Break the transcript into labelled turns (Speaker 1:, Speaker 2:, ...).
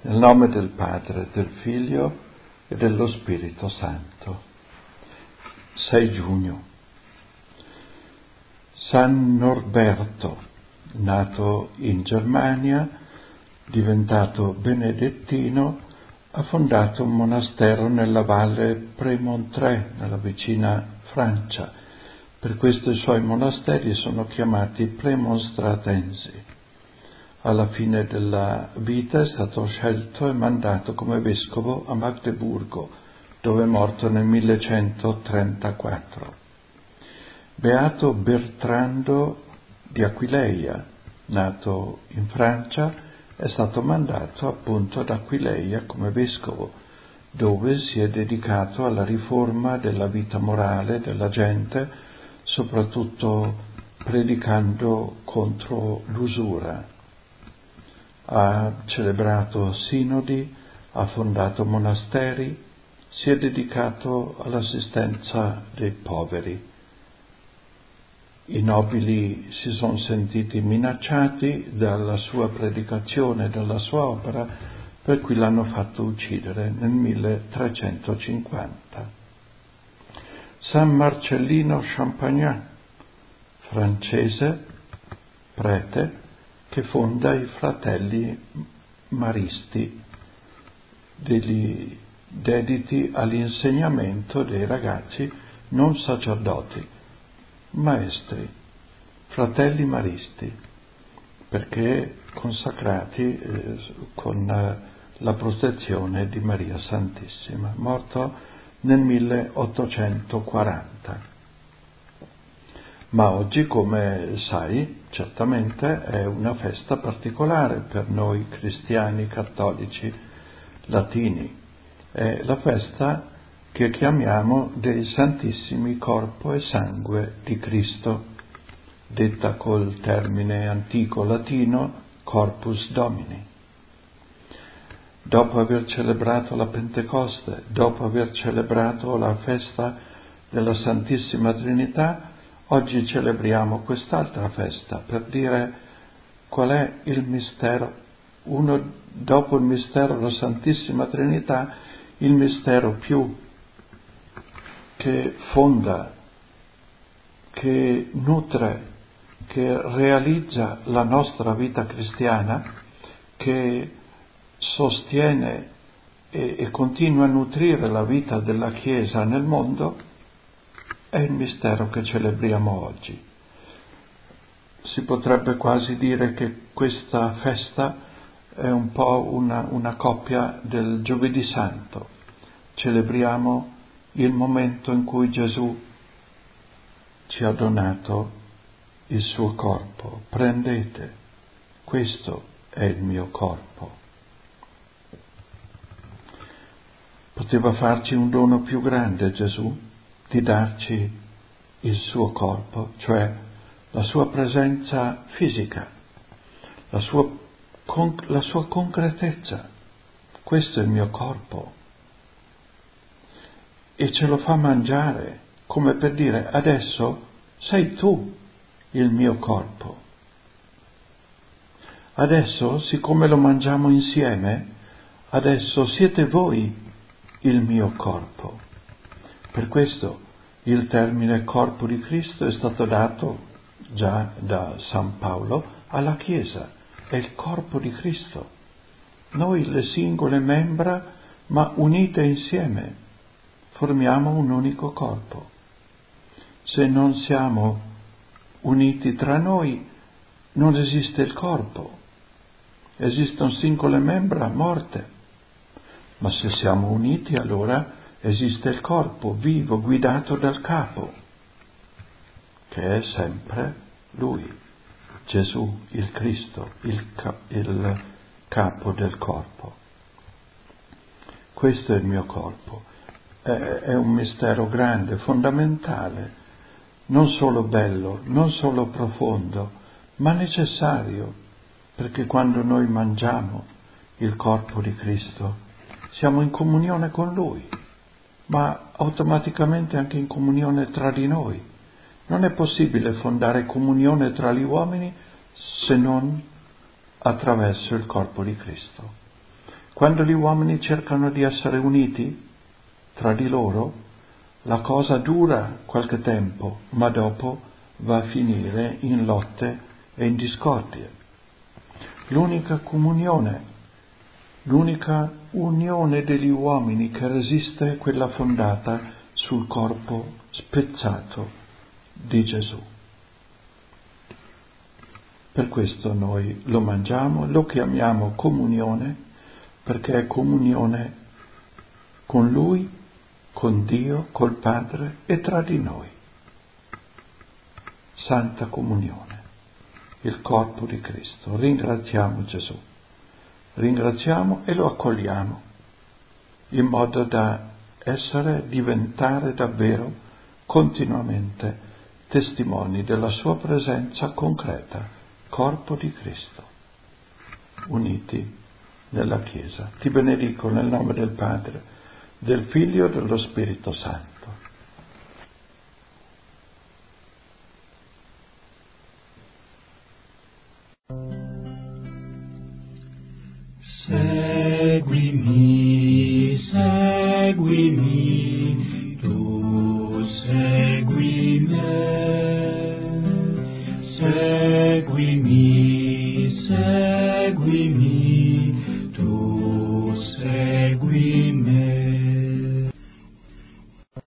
Speaker 1: Nel nome del Padre, del Figlio e dello Spirito Santo. 6 giugno. San Norberto, nato in Germania, diventato benedettino, ha fondato un monastero nella valle Prémontrés, nella vicina Francia. Per questo i suoi monasteri sono chiamati premonstratensi. Alla fine della vita è stato scelto e mandato come vescovo a Magdeburgo, dove è morto nel 1134. Beato Bertrando di Aquileia, nato in Francia, è stato mandato appunto ad Aquileia come vescovo, dove si è dedicato alla riforma della vita morale della gente, soprattutto predicando contro l'usura. Ha celebrato sinodi, ha fondato monasteri, si è dedicato all'assistenza dei poveri. I nobili si sono sentiti minacciati dalla sua predicazione e dalla sua opera, per cui l'hanno fatto uccidere nel 1350. San Marcellino Champagnat, francese, prete, che fonda i fratelli maristi, dediti all'insegnamento dei ragazzi non sacerdoti, maestri, fratelli maristi, perché consacrati con la protezione di Maria Santissima, morto nel 1840. Ma oggi, come sai, certamente è una festa particolare per noi cristiani cattolici latini. È la festa che chiamiamo dei Santissimi Corpo e Sangue di Cristo, detta col termine antico latino Corpus Domini. Dopo aver celebrato la Pentecoste, dopo aver celebrato la festa della Santissima Trinità, oggi celebriamo quest'altra festa per dire qual è il mistero. Dopo il mistero della Santissima Trinità, il mistero più che fonda, che nutre, che realizza la nostra vita cristiana, che sostiene e continua a nutrire la vita della Chiesa nel mondo, è il mistero che celebriamo oggi. Si potrebbe quasi dire che questa festa è un po' una coppia del Giovedì Santo. Celebriamo il momento in cui Gesù ci ha donato il suo corpo. Prendete, questo è il mio corpo. Poteva farci un dono più grande Gesù, di darci il suo corpo, cioè la sua presenza fisica, la sua concretezza. Questo è il mio corpo. E ce lo fa mangiare, come per dire: adesso sei tu il mio corpo. Adesso, siccome lo mangiamo insieme, adesso siete voi il mio corpo. Per questo il termine corpo di Cristo è stato dato già da San Paolo alla Chiesa, è il corpo di Cristo. Noi le singole membra, ma unite insieme, formiamo un unico corpo. Se non siamo uniti tra noi, non esiste il corpo. Esistono singole membra morte, ma se siamo uniti allora esiste il corpo vivo, guidato dal capo, che è sempre Lui, Gesù, il Cristo, il capo del corpo. Questo è il mio corpo. È un mistero grande, fondamentale, non solo bello, non solo profondo, ma necessario, perché quando noi mangiamo il corpo di Cristo siamo in comunione con Lui, ma automaticamente anche in comunione tra di noi. Non è possibile fondare comunione tra gli uomini se non attraverso il corpo di Cristo. Quando gli uomini cercano di essere uniti tra di loro, la cosa dura qualche tempo, ma dopo va a finire in lotte e in discordie. L'unica unione degli uomini che resiste è quella fondata sul corpo spezzato di Gesù. Per questo noi lo mangiamo, lo chiamiamo comunione, perché è comunione con Lui, con Dio, col Padre e tra di noi. Santa comunione, il corpo di Cristo. Ringraziamo Gesù, ringraziamo e lo accogliamo, in modo da diventare davvero continuamente testimoni della sua presenza concreta, corpo di Cristo, uniti nella Chiesa. Ti benedico nel nome del Padre, del Figlio e dello Spirito Santo.
Speaker 2: Seguimi, seguimi.